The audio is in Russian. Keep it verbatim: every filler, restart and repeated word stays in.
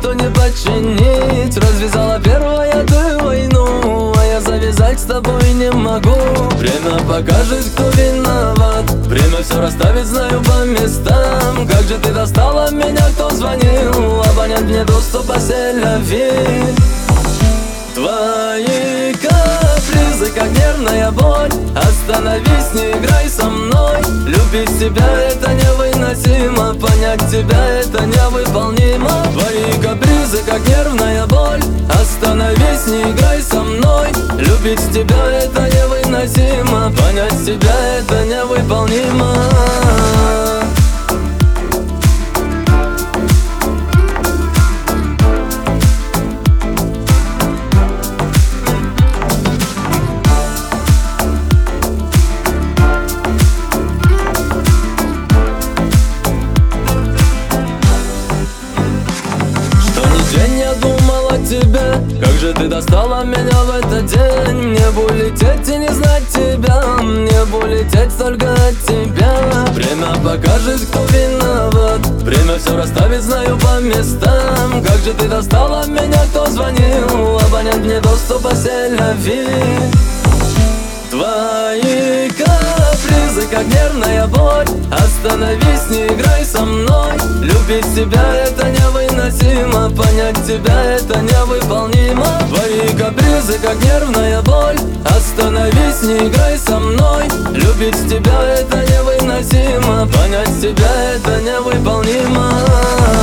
что не починить. Развязала первая ты войну, а я завязать с тобой не могу. Время покажет, кто виноват, время все расставит, знаю по местам. Как же ты достала меня, кто звонил, абонент мне доступ, а сель-ля-ви. Твои капризы, как нервная боль. Остановись, не играй со мной. Любить тебя это невыносимо, понять тебя это невыполнимо. Твои капризы, как нервная боль. Остановись, не играй со мной. Любить тебя это невыносимо, понять тебя это невыполнимо. Как же ты достала меня в этот день. Мне бы улететь и не знать тебя, мне бы улететь только от тебя. Время покажет, кто виноват, время все расставит, знаю по местам. Как же ты достала меня, кто звонил, абонент мне доступ, а сель-ля-ви. Твои капризы, как нервная боль. Остановись, не играй со мной. Любить тебя это невыносимо, понять тебя это невыполнимо. Твои капризы, как нервная боль. Остановись, не играй со мной. Любить тебя это невыносимо, понять тебя это невыполнимо.